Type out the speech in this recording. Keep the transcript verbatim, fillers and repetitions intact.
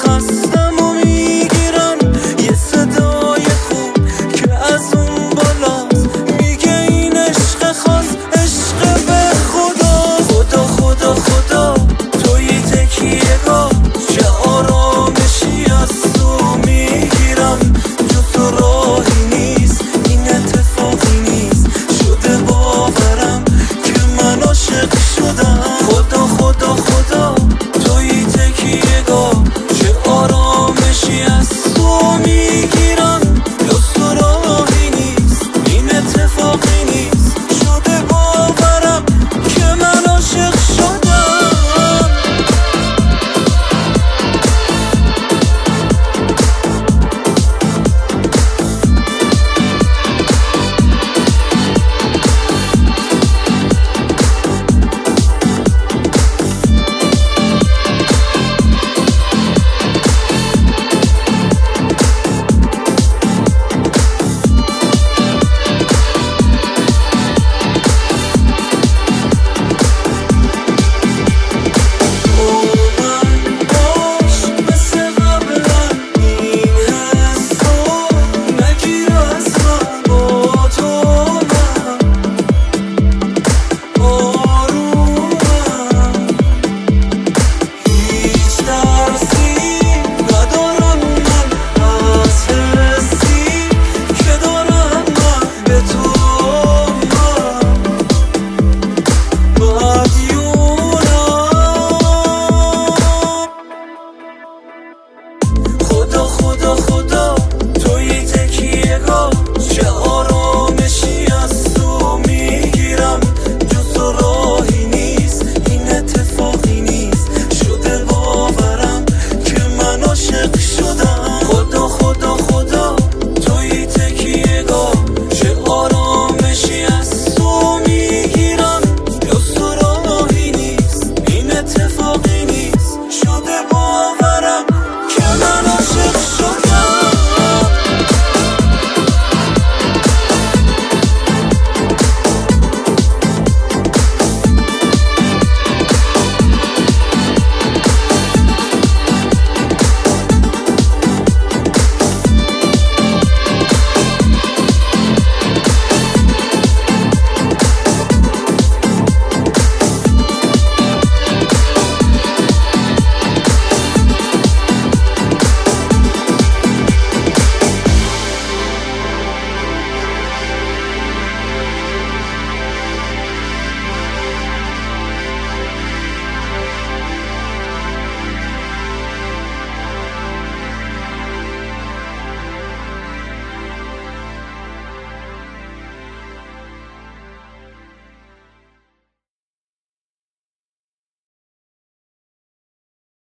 هستم و میگیرم یه صدای خوب که از اون بالاست میگه این عشق خاص عشق به خدا. خدا خدا خدا توی تکیه گاه چه آرامشی از تو میگیرم جو تو راهی نیست این اتفاقی نیست شده باورم که من عاشق شدم. خدا خدا خدا توی تکیه گاه چه آرامشی از تو میگیرم جز تو راهی نیست این اتفاقی نیست شده باورم که من عاشق شدم. خدا خدا خدا